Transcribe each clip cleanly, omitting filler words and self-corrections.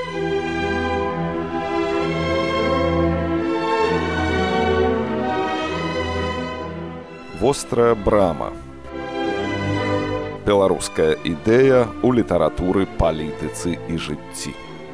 Вострая брама. Беларуская ідэя ў літаратуры, палітыцы і жыцці.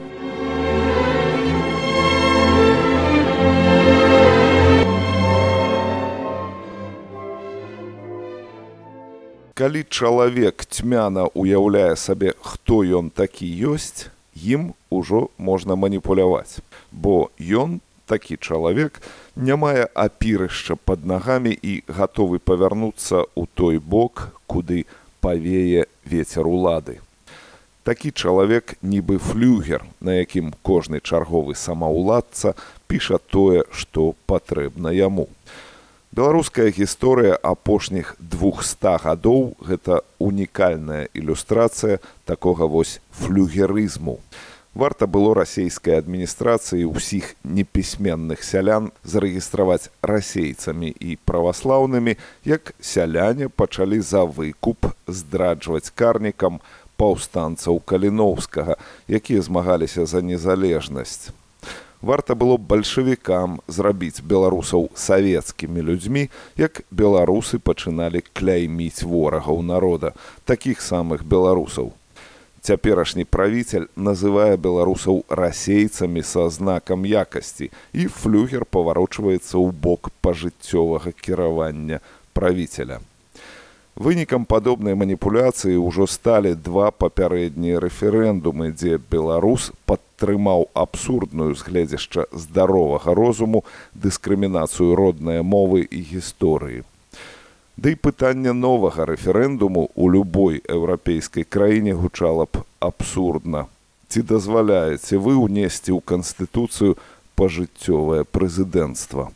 Калі чалавек цьмяна ўяўляе сабе, хто ён такі ёсць, ім ужо можна маніпуляваць, бо ён, такі чалавек, не мае апірышча пад нагамі і гатовы павярнуцца ў той бок, куды павее вецер улады. Такі чалавек нібы флюгер, на якім кожны чарговы самаўладца піша тое, што патрэбна яму. Беларуская гісторыя апошніх 200 гадоў – гэта унікальная ілюстрацыя такога вось флюгерызму. Варта было расейскай адміністрацыі ўсіх непісьменных сялян зарэгістраваць расейцамі і праваслаўнымі, як сяляне пачалі за выкуп здраджваць карнікам паўстанцаў Каліноўскага, якія змагаліся за незалежнасць. Варта было бальшавікам зрабіць беларусаў савецкімі людзьмі, як беларусы пачыналі кляйміць ворагаў народа, такіх самых беларусаў. Цяперашні правіцель называе беларусаў расейцамі са знакам якасці, і флюгер паварочваецца ў бок пажыццёвага кіравання правіцеля. Вынікам падобнай маніпуляцыі ўжо сталі 2 папярэднія рэферэндумы, дзе беларус падтрымаў абсурдную з гледзяшча здаровага розуму дыскрымінацыю роднай мовы і гісторыі. Ды і пытанне новага рэферэндуму ў любой еўрапейскай краіне гучала б абсурдна. Ці дазваляеце вы ўнесці ў Канстытуцыю пажыццёвае прэзідэнцтва?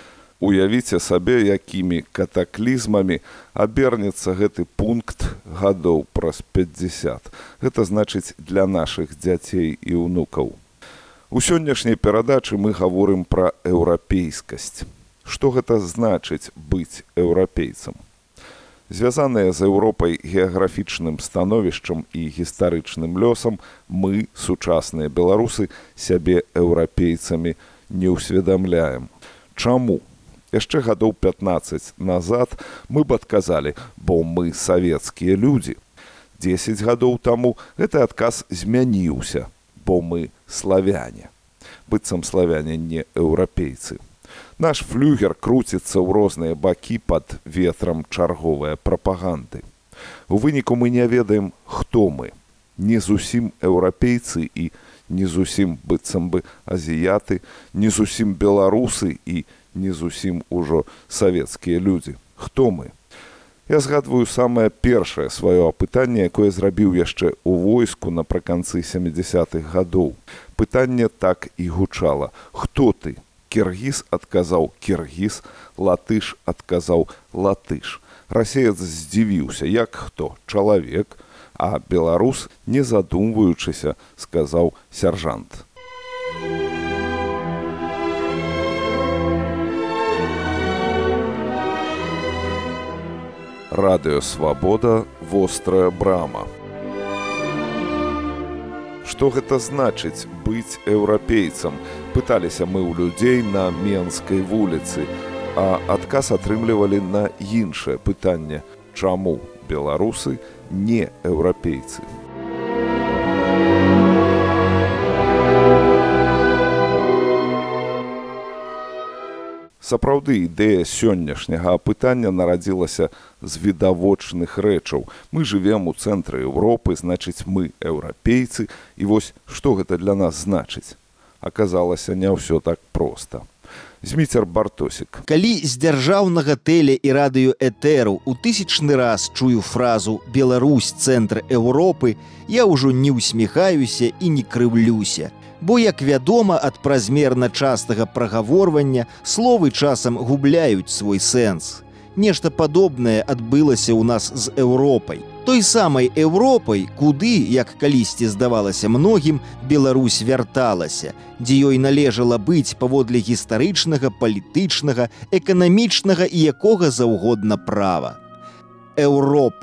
Уявіце сабе, якімі катаклізмамі абернецца гэты пункт гадоў праз 50. Гэта значыць для нашых дзяцей і ўнукаў. У сённяшняй перадачы мы гаворым пра еўрапейскасць. Што гэта значыць быць еўрапейцам? Звязаныя з Еўропай геаграфічным становішчам і гістарычным лёсам, мы, сучасныя беларусы, сябе еўрапейцамі не ўсведамляем. Чаму? Яшчэ гадоў 15 назад мы б адказалі, бо мы савецкія людзі. 10 гадоў таму гэты адказ змяніўся, бо мы славяне. Быццам славяне не еўрапейцы. Наш флюгер круціцца ў розныя бакі пад ветрам чарговай прапаганды. У выніку мы не ведаем, хто мы. Не зусім еўрапейцы і не зусім быццам бы азіяты, не зусім беларусы і не зусім ужо савецкія людзі. Хто мы? Я згадваю самае першае сваё апытанне, якое зрабіў яшчэ ў войску напрыканцы 70-х гадоў. Пытанне так і гучала. Хто ты? Кіргіз адказаў кіргіз, латыш адказаў латыш. Расеец здзівіўся, як хто? Чалавек, а беларус, не задумваючыся, сказаў сяржант. Радыё Свабода, вострая брама. Што гэта значыць быць еўрапейцам? Пыталіся мы ў людзей на Менскай вуліцы, а адказ атрымлівалі на іншае пытанне: чаму беларусы не еўрапейцы? Сапраўды, ідэя сённяшняга апытання нарадзілася з відавочных рэчаў. Мы жывем у цэнтры Еўропы, значыць, мы еўрапейцы, і вось што гэта для нас значыць? Аказалася, не ўсё так проста. Зміцер Бартосік. Калі з дзяржаўнага тэле і радыёэтэру ў 1000 раз чую фразу «Беларусь – цэнтр Еўропы», я ўжо не ўсміхаюся і не крыўлюся. Бо, як вядома, ад празмерна частага прагаворвання словы часам губляюць свой сэнс. Нешта падобнае адбылася ў нас з Еўропай. Той самай Еўропай, куды, як калісьці здавалася многім, Беларусь вярталася, дзе ёй належала быць паводле гістарычнага, палітычнага, эканамічнага і якога заўгодна права. Еўропа.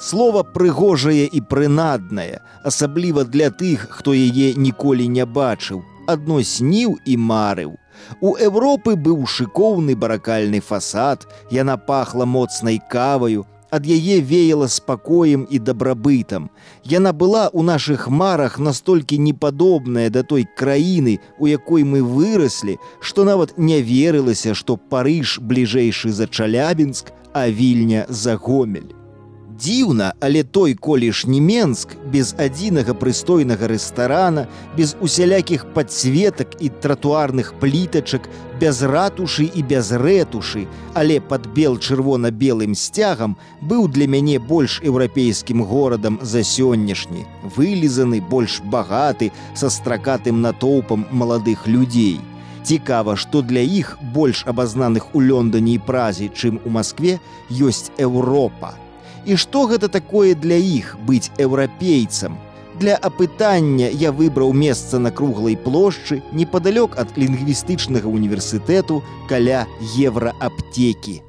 Слова прыгожае і прынаднае, асабліва для тых, хто яе ніколі не бачыў, адно сніў і марыў. У Еўропы быў шыкоўны баракальны фасад, яна пахла моцнай каваю, ад яе веяла спакоем і дабрабытам. Яна была ў нашых марах настолькі непадобная да той краіны, у якой мы выраслі, што нават не верылася, што Парыж бліжэйшы за Чалябінск, а Вільня за Гомель. Дзіўна, але той колішні Менск без адзінага прыстойнага рэстарана, без усялякіх падсветак і тратуарных плітачак, без ратушы і без рэтушы, але пад бел-чырвона-белым сцягам быў для мяне больш еўрапейскім горадам за сённяшні, вылізаны, больш багаты, са стракатым натоўпам маладых людзей. Цікава, што для іх, больш абазнаных у Лондоне і Празе, чым у Маскве, ёсць Еўропа. І што гэта такое для іх быць еўрапейцам? Для апытання я выбраў месца на круглай плошчы непадалёк ад лінгвістычнага універсітэту каля еўрааптэкі.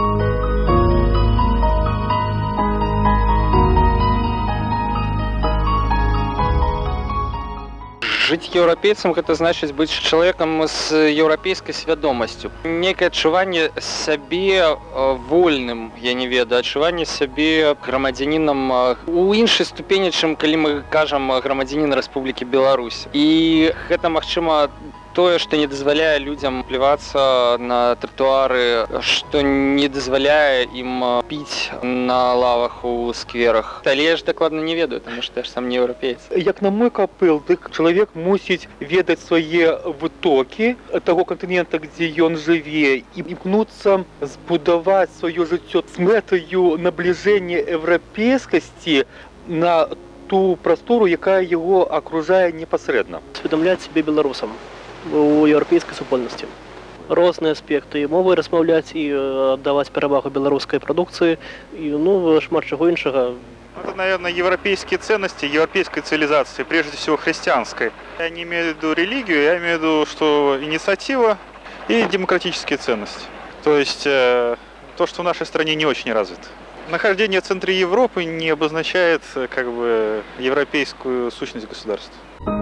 Жыць еўрапейцам гэта значыць быць чалавекам з еўрапейскай свядомасцю. Некае адчуванне сябе вольным, я не ведаю, адчуванне сябе грамадзянінам у іншай ступені, чым калі мы кажам грамадзянін Рэспублікі Беларусь. І гэта, магчыма, тое, што не дазваляе людзям плівацца на тратуары, што не дазваляе ім піць на лавах у скверах. Але я ж дакладна не ведаю, таму што я ж сам не еўрапеец. Як на мой капыл, дык чалавек мусіць ведаць свае вытокі таго кантынента, дзе ён жыве, і імкнуцца збудаваць сваё жыццё з мэтаю набліжэння еўрапейскасці на ту прастору, якая яго акружае непасрэдна. Усведамляць сябе беларусам у еўрапейскай супольнасці. Розныя аспекты, і мовы размаўляць, і аддаваць перавагу беларускай прадукцыі, і шмат чаго іншага. Это, наверное, европейские ценности, европейской цивилизации, прежде всего христианской. Я не имею в виду религию, я имею в виду, что инициатива и демократические ценности. То есть то, что в нашей стране не очень развито. Нахождение в центре Европы не обозначает европейскую сущность государства.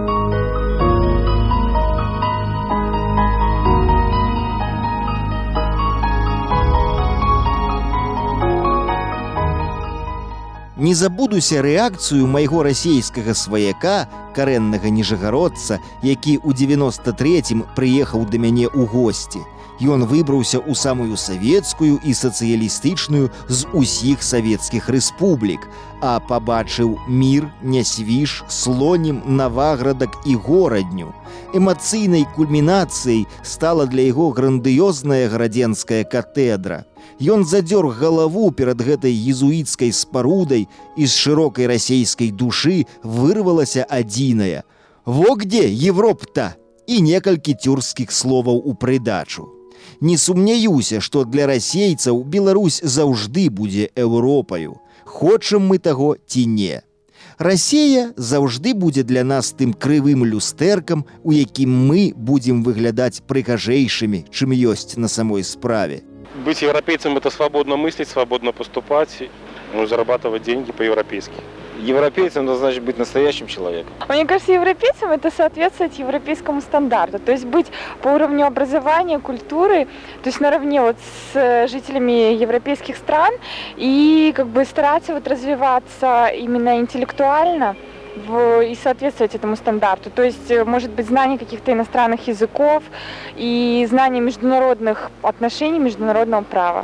Не забудуся рэакцыю майго расейскага сваяка, карэннага ніжагародца, які ў 93-м прыехаў да мяне ў госці. Ён выбраўся ў самую савецкую і сацыялістычную з усіх савецкіх рэспублік, а пабачыў мір, Нясвіж, Слонім, Наваградак і Горадню. Эмацыйнай кульмінацыяй стала для яго грандыёзная градзенская катэдра. Ён задзёр галаву перад гэтай езуіцкай спарудай, і з шырокай расейскай душы вырвалася адзінае: «Во где Европа-то!» і некалькі тюркскіх словаў у прыдачу. Не сумняюся, што для расейцаў Беларусь заўжды будзе Еўропаю. Хочам мы таго ці не. Расія заўжды будзе для нас тым крывым люстэркам, у якім мы будзем выглядаць прыгажэйшымі, чым ёсць на самой справе. Быть европейцем – это свободно мыслить, свободно поступать, зарабатывать деньги по-европейски. Европейцем это значит быть настоящим человеком. Мне кажется, европейцем это соответствовать европейскому стандарту. То есть быть по уровню образования, культуры, то есть наравне вот с жителями европейских стран и стараться развиваться именно интеллектуально и соответствовать этому стандарту. То есть, может быть, знание каких-то иностранных языков и знание международных отношений, международного права.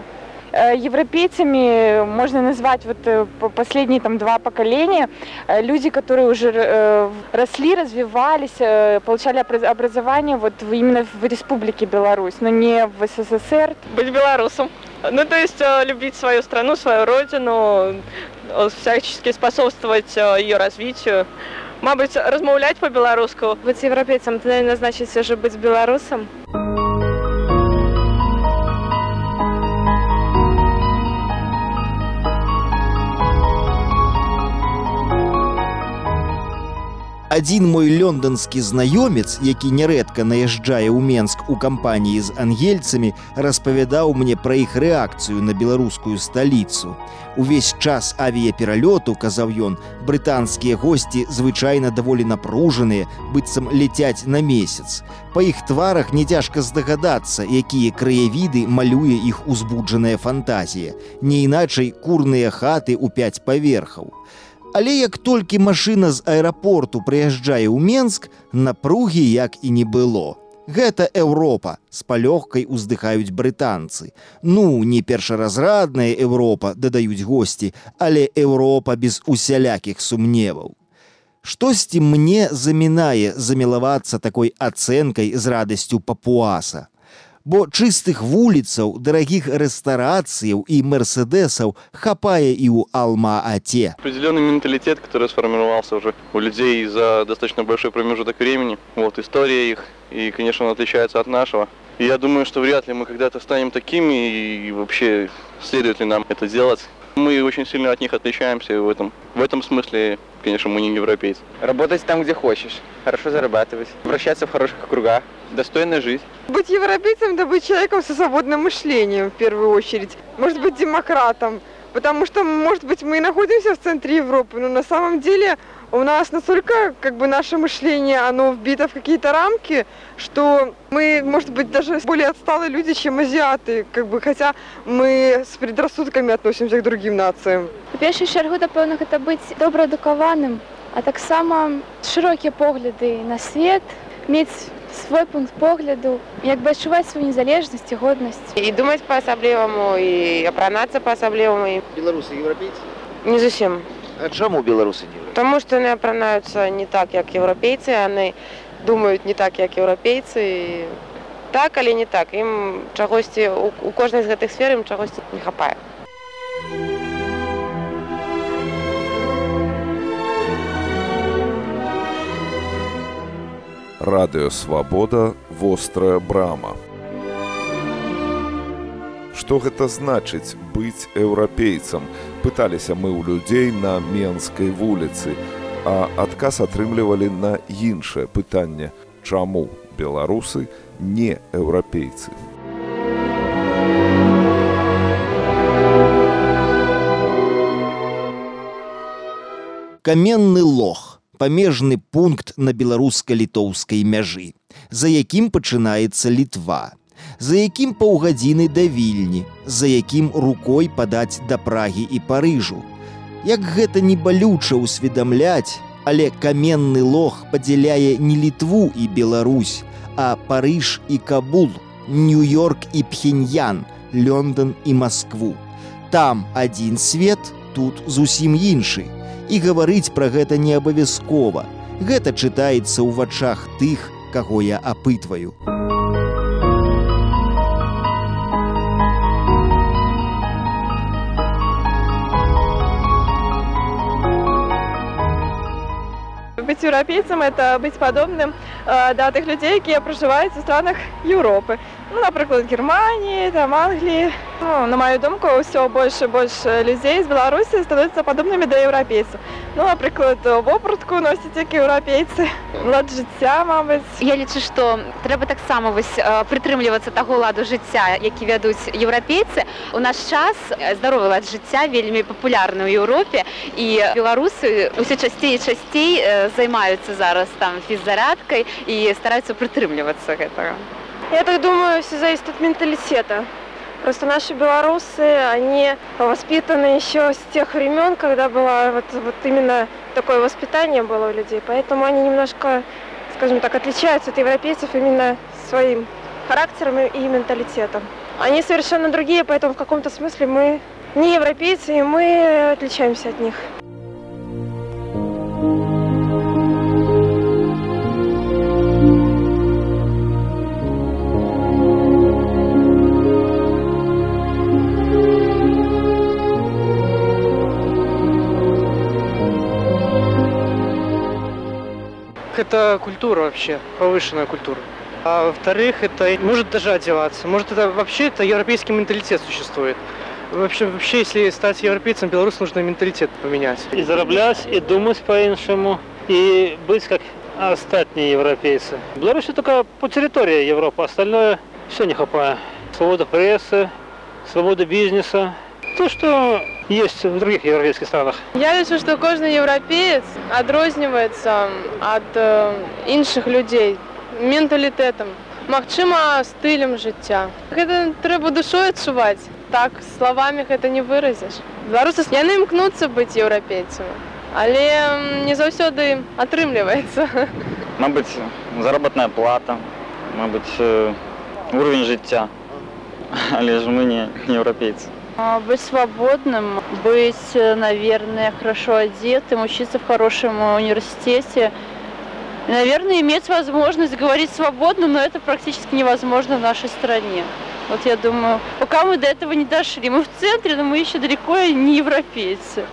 Европейцами можно назвать последние 2 поколения, люди, которые уже росли, развивались, получали образование именно в Республике Беларусь, но не в СССР. Быть белорусом. То есть любить свою страну, свою родину, всячески способствовать ее развитию. Мабуть, размовлять по-белорусски. Быть европейцем, это, наверное, значит все же быть белорусом. Адзін мой лёнданскі знаёмец, які нярэдка наязджае ў Менск у кампаніі з ангельцамі, распавядаў мне пра іх рэакцыю на беларускую сталіцу. Увесь час авіяпералёту, казаў ён, брытанскія госці звычайна даволі напружаныя, быццам ляцяць на месяц. Па іх тварах не цяжка здагадацца, якія краявіды малюе іх узбуджаная фантазія. Не іначай курныя хаты ў 5 паверхаў. Але як толькі машына з аэрапорту прыязджае ў Менск, напругі як і не было. Гэта Еўропа, з палёгкай уздыхаюць брытанцы. Ну, не першаразрадная Еўропа, дадаюць госці, але Еўропа без усялякіх сумневаў. Штосьці мне замінае замілавацца такой ацэнкай з радасцю папуаса. Бо чыстых вуліцаў, дарагіх рэстарацыяў і мерседесаў хапае і ў Алма-Ате. Определенный менталитет, который сформировался уже у людей за достаточно большой промежуток времени. Вот история их, и, конечно, он отличается от нашего. И я думаю, что вряд ли мы когда-то станем такими, и вообще следует ли нам это делать. Мы очень сильно от них отличаемся, и в этом смысле, конечно, мы не европейцы. Работать там, где хочешь, хорошо зарабатывать, вращаться в хороших кругах, достойно жить. Быть европейцем – это быть человеком со свободным мышлением, в первую очередь. Может быть, демократом, потому что, может быть, мы и находимся в центре Европы, но на самом деле у нас настолько, наше мышление, оно вбито в какие-то рамки, что мы, может быть, даже более отсталые люди, чем азиаты, хотя мы с предрассудками относимся к другим нациям. У першую чергу, напевно, это быть доброадукаваным, а так само широкие погляды на свет, иметь свой пункт погляду, адчуваць свою незалежнасць і годнасць. И думать по-особливому, и опранаться по-особливому. Белорусы европейцы? Не зовсім. А чому белорусы не европейцы? Тому що вони опранаються не так, як європейці, вони думають не так, як європейці. Так, але не так. Їм чогось, у кожної з цих сфер їм чогось не хапає. Радыё Свабода, вострая брама. Што гэта значыць быць еўрапейцам? Пыталіся мы ў людзей на Менскай вуліцы, а адказ атрымлівалі на іншае пытанне: чаму беларусы не еўрапейцы? Каменны лог. Памежны пункт на беларуска-літоўскай мяжы, за якім пачынаецца Літва, за якім паўгадзіны да Вільні, за якім рукой падаць да Прагі і Парыжу. Як гэта не балюча ўсведамляць, але каменны лог падзяляе не Літву і Беларусь, а Парыж і Кабул, Нью-Йорк і Пхеньян, Лондон і Маскву. Там адзін свет, тут зусім іншы. І гаварыць пра гэта не абавязкова. Гэта чытаецца ў вачах тых, каго я апытваю. Быть европейцем – это быть подобным до тех людей, которые проживают в странах Европы. Ну, например, Германии, Англии. Ну, на мою думку, все больше и больше людей из Беларуси становятся подобными до европейцев. Ну, наприклад, вопратку носять як європейці, лад життя, мабуть. Я лічу, що треба так само притримлюватися того ладу життя, який ведуть європейці. У наш час здоровий лад життя вельми популярний у Європі, і білоруси усе частіше і частіше займаються зараз там фіззарядкою і стараються притримлюватися цього. Я так думаю, все зависит от менталитета. Просто наши белорусы, они воспитаны еще с тех времен, когда было вот именно такое воспитание было у людей. Поэтому они немножко, скажем так, отличаются от европейцев именно своим характером и менталитетом. Они совершенно другие, поэтому в каком-то смысле мы не европейцы, и мы отличаемся от них. Это культура вообще, повышенная культура. А во-вторых, это может даже одеваться. Может, это вообще это европейский менталитет существует. Вообще, если стать европейцем, белорус нужно менталитет поменять. И зараблять, и думать по-іншому. и быть как остальные европейцы. Беларусь только по территории Европы, остальное все не хапая. Свобода прессы, свобода бизнеса. То, что есть в других европейских странах. Я лічу, що кожен європеєць відрізняється від інших людей менталітетом, магчыма, стилем життя. Гэта треба душою адчуваць. Так, словами гэта не выразіш. Беларусы яны імкнуцца быць еўрапейцамі, але не заўсёды атрымліваецца. Мабыць, заработная плата, мабыць, уровень жыцця. Але ж мы не европейцы. Быть свободным, быть, наверное, хорошо одетым, учиться в хорошем университете. И, наверное, иметь возможность говорить свободно, но это практически невозможно в нашей стране. Вот я думаю, пока мы до этого не дошли. Мы в центре, но мы еще далеко не европейцы.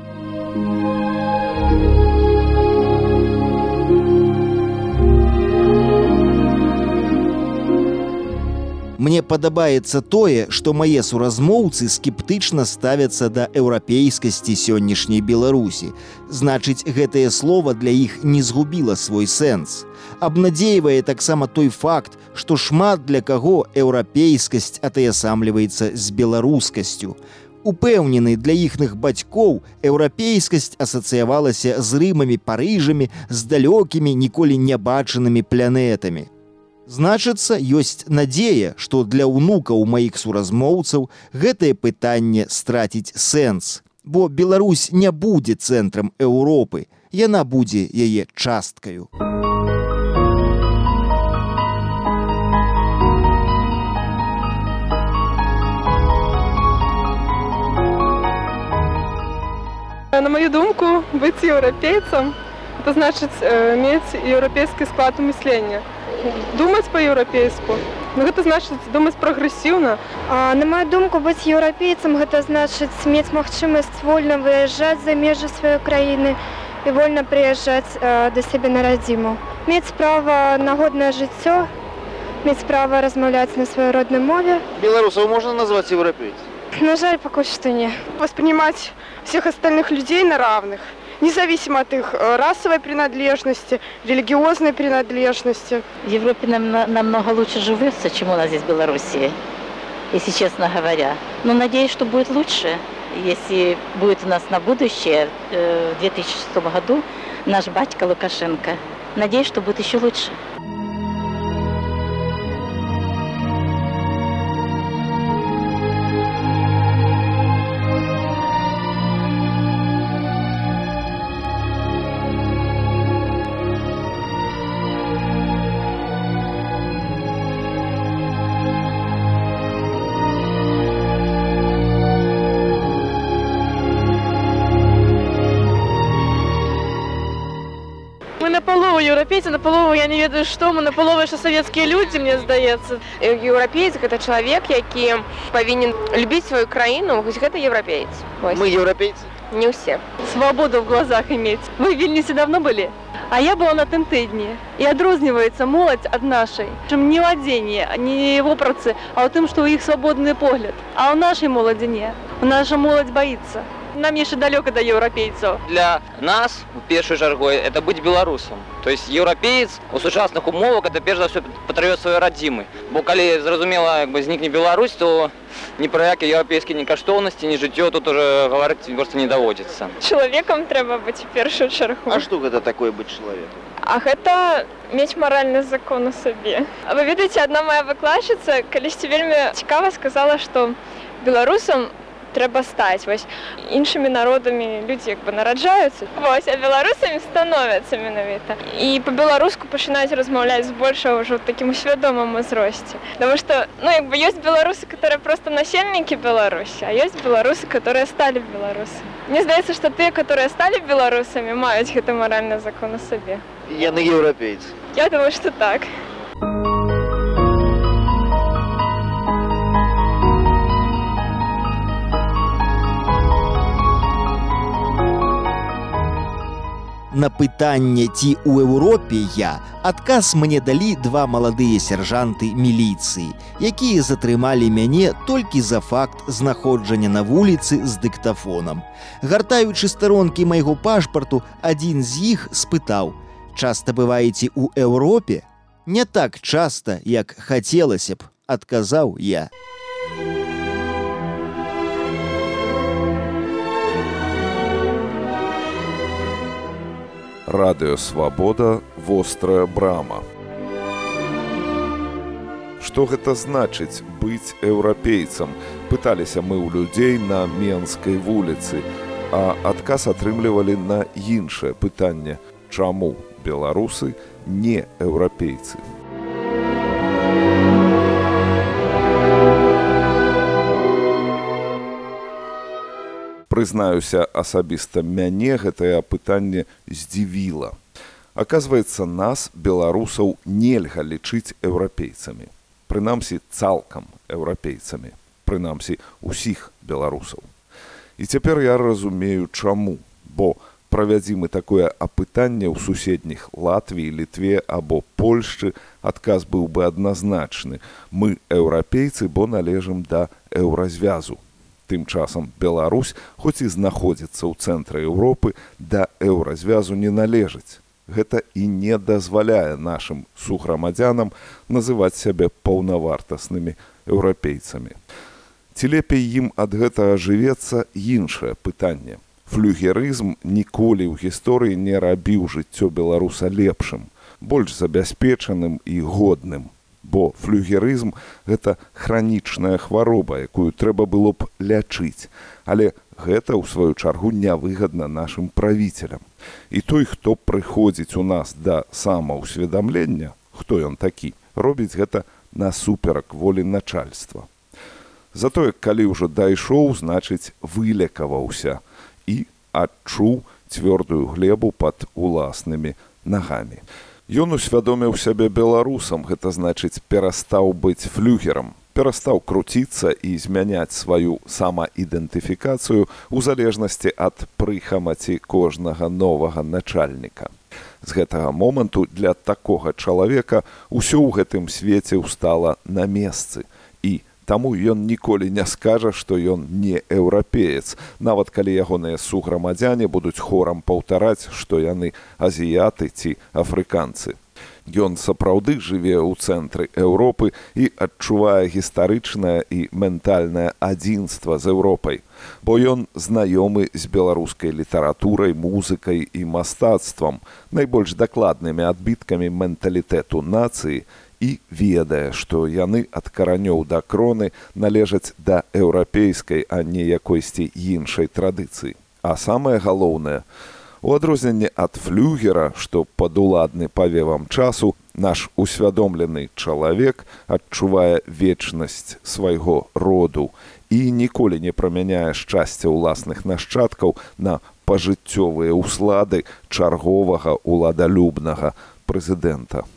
Мне падабаецца тое, што мае суразмоўцы скептычна ставяцца да еўрапейскасці сённяшняй Беларусі. Значыць, гэтае слова для іх не згубіла свой сэнс. Абнадзейвае таксама той факт, што шмат для каго еўрапейскасць атаясамліваецца з беларускасцю. Упэўнены, для іхных бацькоў еўрапейскасць асацыявалася з Рымамі, Парыжамі, з далёкімі, ніколі не бачанымі планетамі. Значыцца, ёсць надзея, што для ўнукаў маіх суразмоўцаў гэтае пытанне страціць сэнс. Бо Беларусь не будзе цэнтрам Еўропы, яна будзе яе часткаю. На мою думку, быть еўрапейцам – это значит иметь европейский склад мышления. Думаць па-еўрапейску. Гэта значыць думаць прагрэсіўна. На маю думку, быць еўрапейцам гэта значыць мець магчымасць вольна выязджаць за межы сваёй краіны і вольна прыязджаць да сябе на радзіму. Мець права на годнае жыццё, мець права размаўляць на сваёй роднай мове. Белорусов можно назвать европейцем? На жаль, пакуль што не. Воспринимать всех остальных людей на равных. Независимо от их расовой принадлежности, религиозной принадлежности. В Европе нам намного лучше живется, чем у нас здесь в Белоруссии, если честно говоря. Но надеюсь, что будет лучше, если будет у нас на будущее, в 2006 году, наш батька Лукашенко. Надеюсь, что будет еще лучше. Мы наполову европейцы, наполову я не ведаю што, мы наполову яшчэ савецкія людзі, мне здаецца. Еўрапеец гэта чалавек, які павінен любіць сваю краіну, вось гэта еўрапеец. Мы европейцы? Не ўсе. Свободу в глазах иметь. Вы в Вильнюсе давно были? А я была на тым тыдні. І адрозніваецца моладзь ад нашай. Чым не ў адзенні, не в вопратцы, а ў тым, што ў іх свабодны погляд. А ў нашай моладзі не. Наша моладзь баіцца. Нам яшчэ далёка да еўрапейцаў. Для нас, в першую чаргу, это быть белорусом. То есть еўрапеец у сучасных умовах это перш за ўсё патрыёт сваёй радзімы. Бо калі, зразумела, знікне Беларусь, то ні пра якія еўрапейскія ні каштоўнасці, ні жыццё тут уже гаварыць проста не даводзіцца. Чалавекам трэба быць у першую чаргу. А што гэта такое быць чалавекам? А гэта мець маральны закон у сабе. Вы ведаеце, адна моя выкладчыца калісьці вельмі цікава сказала, што беларусам трэба стаць. Вось іншымі народамі людзі як бы нараджаюцца. Вось, а беларусамі становяцца менавіта. І па-беларуску пачынаюць размаўляць збольшага ўжо ў такім усвядомым узросце. Таму што, як бы ёсць беларусы, которые просто насельнікі Беларусі, а ёсць беларусы, которые сталі беларусамі. Мне здаецца, што тыя, которые сталі беларусамі, маюць гэты маральны закон у сабе. Яны еўрапейцы. Я думаю, што так. На пытанне, ці ў Еўропе я, адказ мне далі два маладыя сяржанты міліцыі, якія затрымалі мяне толькі за факт знаходжання на вуліцы з дыктафонам. Гартаючы старонкі майго пашпарту, адзін з іх спытаў: «Часта бываеце ў Еўропе?» «Не так часта, як хацелася б», адказаў я. Радыё Свабода, вострая брама. Што гэта значыць быць еўрапейцам? Пыталіся мы ў людзей на Менскай вуліцы, а адказ атрымлівалі на іншае пытанне: чаму беларусы не еўрапейцы? Прызнаюся, асабіста мяне гэтае пытанне здзівіла. Аказваецца, нас, беларусаў, нельга лічыць еўрапейцамі. Прынамсі, цалкам еўрапейцамі. Прынамсі, усіх беларусаў. І цяпер я разумею, чаму. Бо правядзі мы такое апытанне ў суседніх Латвіі, Літве або Польшчы, адказ быў бы адназначны. Мы еўрапейцы, бо належым да еўразвязу. Тым часам Беларусь, хоць і знаходзіцца ў цэнтры Еўропы, да еўразвязу не належыць. Гэта і не дазваляе нашым сugрамадзянам называць сябе паўнавартаснымі еўрапейцамі. Ці лепей ім ад гэтага жывецца іншае пытанне. Флюгерызм ніколі ў гісторыі не рабіў жыццё беларуса лепшым, больш забяспечаным і годным. Бо флюгерызм – гэта хранічная хвароба, якую трэба было б лячыць. Але гэта, ў сваю чаргу, нявыгадна нашым правіцелям. І той, хто прыходзіць у нас да самаўсведамлення, хто ён такі, робіць гэта насуперак волі начальства. Затое, калі ўжо дайшоў, значыць, вылекаваўся і адчуў цвёрдую глебу пад уласнымі нагамі. Ён усвядоміў сябе беларусам, гэта значыць, перастаў быць флюгерам, перастаў круціцца і змяняць сваю самаідэнтыфікацыю ў залежнасці ад прыхамаці кожнага новага начальніка. З гэтага моманту для такога чалавека ўсё ў гэтым свеце ўстала на месцы, і таму ён ніколі не скажа, што ён не еўрапеец, нават калі ягоныя сugрамадзяне будуць хорам паўтараць, што яны азіяты ці афрыканцы. Ён сапраўды жыве ў цэнтры Еўропы і адчувае гістарычнае і ментальнае адзінства з Еўропай, бо ён знаёмы з беларускай літаратурай, музыкай і мастацтвам, найбольш дакладнымі адбіткамі менталітэту нацыі, і ведае, што яны ад каранёў да кроны належаць да еўрапейскай, а не якойсьці іншай традыцыі. А самае галоўнае, у адрозненне ад флюгера, што падуладны павевам часу, наш усвядомлены чалавек адчувае вечнасць свайго роду і ніколі не прамяняе шчасця ўласных нашчадкаў на пажыццёвыя ўслады чарговага уладалюбнага прэзідэнта.